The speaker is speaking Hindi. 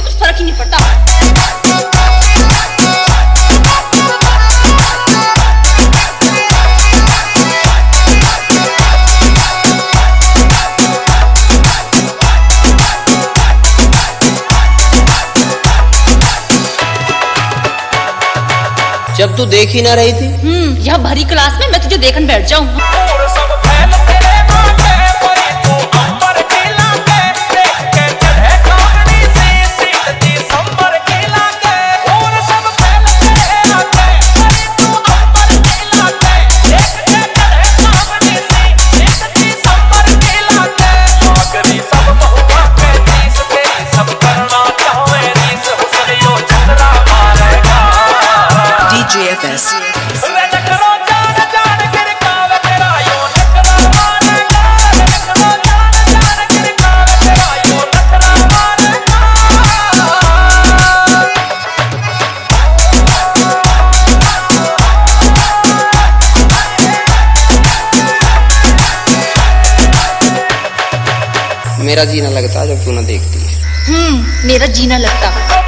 कुछ फर्क ही नहीं पड़ता। जब तू देख ही ना रही थी। यह भरी क्लास में मैं तुझे देखने बैठ जाऊं। DJFS मेरा जीना लगता जब तू ना देखती है। मेरा जीना लगता।